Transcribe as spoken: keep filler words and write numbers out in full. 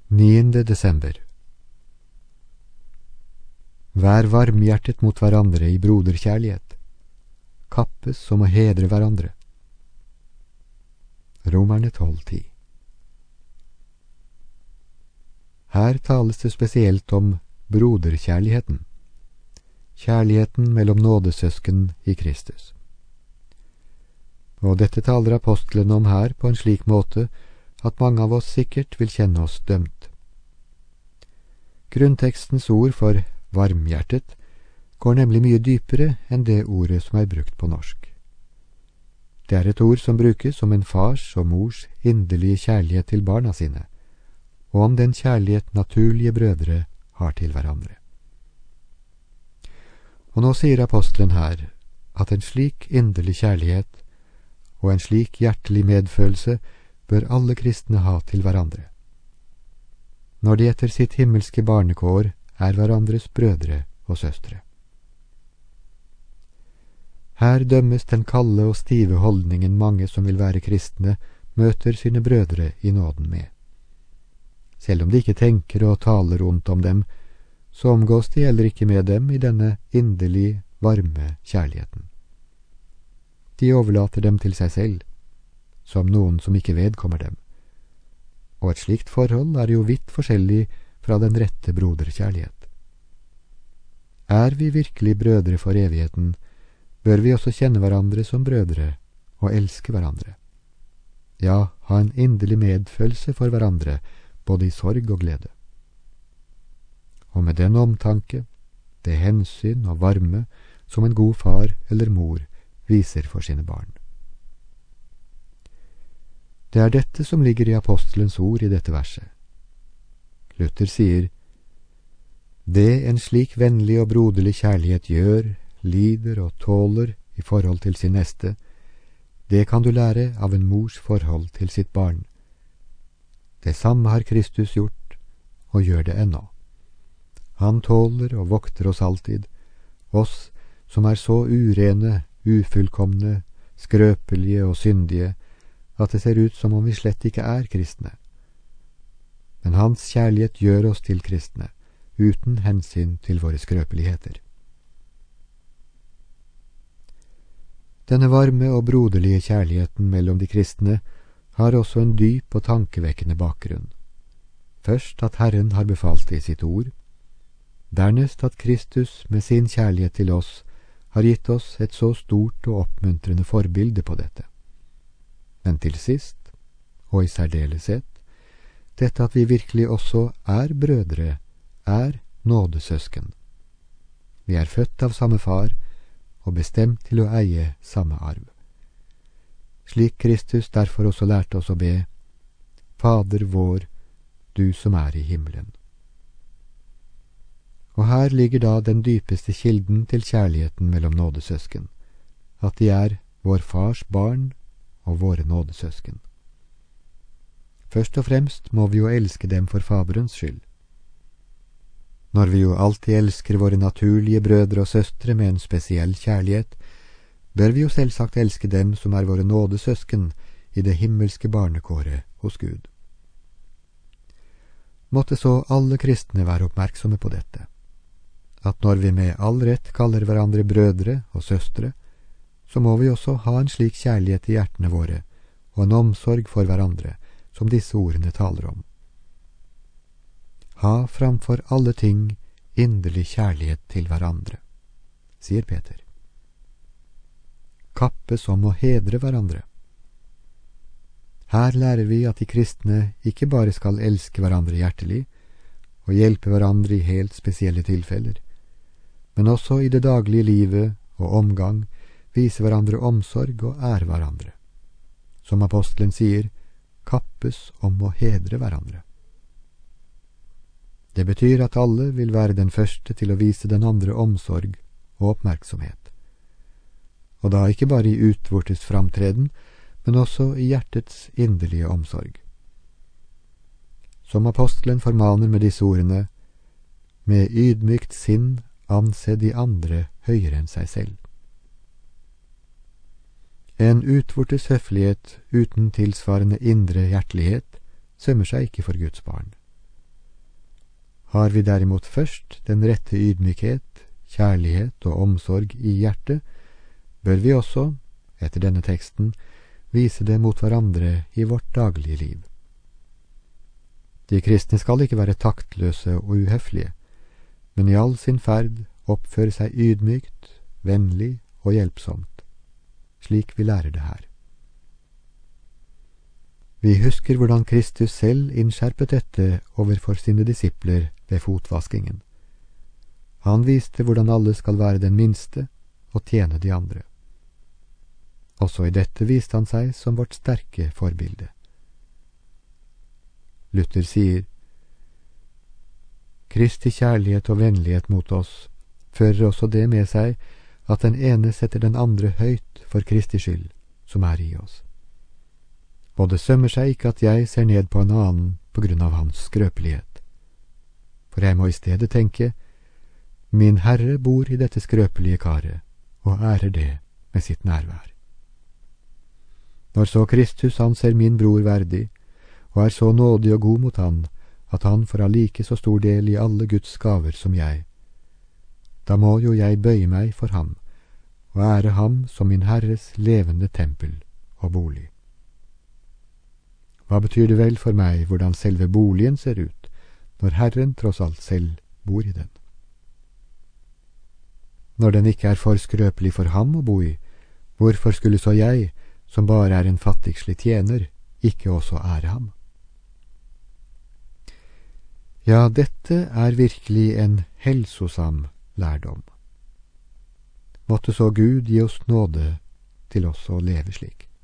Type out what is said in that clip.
niende desember. Vær varmhjertet mot hverandre i broderkjærlighet. Kappes om å hedre hverandre. Romerne tolv ti. Her tales det spesielt om broderkjærligheten, kjærligheten mellom nådesøsken i Kristus. Og dette taler apostelen om her på en slik måte at mange av oss sikkert vil kjenne oss dømt. Grunntekstens ord for varmhjertet går nemlig mye dypere enn det ordet som er brukt på norsk. Det er et ord som brukes om en fars og mors inderlige kjærlighet til barna sine, og om den kjærlighet naturlige brødre har til hverandre. Og nå sier apostelen her at en slik inderlig kjærlighet og en slik hjertelig medfølelse bør alle kristne ha til hverandre, når de etter sitt himmelske barnekår er hverandres brødre og søstre. Her dømmes den kalde og stive holdningen mange som vil være kristne, møter sine brødre i nåden med. Selv om de ikke tenker og taler ondt om dem, så omgås de heller ikke med dem i denne inderlig, varme kjærligheten. De overlater dem til seg selv, som noen som ikke vedkommer dem. Og et slikt forhold er jo vidt forskjellig fra den rette broderkjærlighet. Er vi virkelig brødre for evigheten, bør vi også kjenne hverandre som brødre og elske hverandre. Ja, ha en inderlig medfølelse for hverandre, både i sorg og glede. Og med den omtanke, det hensyn og varme som en god far eller mor viser for sine barn. Det er dette som ligger i apostelens ord i dette verset. Luther sier: Det en slik vennlig og broderlig kjærlighet gjør, lider og tåler i forhold til sin neste, det kan du lære av en mors forhold til sitt barn. Det samme har Kristus gjort, og gjør det ennå. Han tåler og vokter oss alltid, oss som er så urene, ufullkomne, skrøpelige og syndige, at det ser ut som om vi slett ikke er kristne. Men hans kjærlighet gjør oss til kristne, uten hensyn til våre skrøpeligheter. Denne varme og broderlige kjærligheten mellom de kristne har også en dyp og tankevekkende bakgrunn. Først at Herren har befalt det i sitt ord, dernest at Kristus med sin kjærlighet til oss har gitt oss et så stort og oppmuntrende forbilde på dette. Men til sist, og i særdeleshet, dette at vi virkelig også er brødre, er nådesøsken. Vi er født av samme far, og bestemt til å eie samme arv. Slik Kristus derfor også lærte oss å be: Fader vår, du som er i himmelen. Og her ligger da den dypeste kilden til kjærligheten mellom nådesøsken, at de er vår fars barn og våre nådesøsken. Først og fremst må vi jo elske dem for Faderens skyld. Når vi jo alltid elsker våre naturlige brødre og søstre med en spesiell kjærlighet, bør vi jo selvsagt elske dem som er våre nådesøsken i det himmelske barnekåret hos Gud. Måtte så alle kristne være oppmerksomme på dette, at når vi med all rett kaller hverandre brødre og søstre, så må vi også ha en slik kjærlighet i hjertene våre og en omsorg for hverandre som disse ordene taler om. Ha framfor alle ting inderlig kjærlighet til hverandre, sier Peter. Kappes om å hedre hverandre. Her lærer vi at de kristne ikke bare skal elske hverandre hjertelig og hjelpe hverandre i helt spesielle tilfeller, men også i det daglige livet og omgang vise hverandre omsorg og ære hverandre. Som apostelen sier, kappes om å hedre hverandre. Det betyr at alle vil være den første til å vise den andre omsorg og oppmerksomhet. Og da ikke bare i utvortes framtreden, men også i hjertets inderlige omsorg. Som apostelen formaner med disse ordene: med ydmykt sinn anse de andre høyere enn seg selv. En utvortes høflighet uten tilsvarende indre hjertelighet sømmer seg ikke for Guds barn. Har vi derimot først den rette ydmykhet, kjærlighet og omsorg i hjertet, bør vi også, etter denne teksten, vise det mot hverandre i vårt daglige liv. De kristne skal ikke være taktløse og uhøflige, men i all sin ferd oppføre seg ydmykt, vennlig og hjelpsomt, slik vi lærer det her. Vi husker hvordan Kristus selv innskjerpet dette overfor sine disipler ved fotvaskingen. Han viste hvordan alle skal være den minste og tjene de andre. Også i dette viste han seg som vårt sterke forbilde. Luther sier, Kristi kjærlighet og vennlighet mot oss fører også det med seg at den ene setter den andre høyt for Kristi skyld, som er i oss. Og det sømmer seg ikke at jeg ser ned på en annen på grunn av hans skrøpelighet. For jeg må i stedet tenke, min Herre bor i dette skrøpelige karet, og ærer det med sitt nærvær. Når så Kristus anser min bror verdig, og er så nådig og god mot han, at han får ha like så stor del i alle Guds gaver som jeg, da må jo jeg bøye meg for ham, og ære ham som min Herres levende tempel og bolig. Hva betyr det vel for meg hvordan selve boligen ser ut, når Herren tross alt selv bor i den? Når den ikke er for skrøpelig for ham å bo i, hvorfor skulle så jeg, som bare er en fattigslig tjener, ikke også ære ham? Ja, dette er virkelig en helsosam lærdom. Måtte så Gud gi oss nåde til oss å leve slik.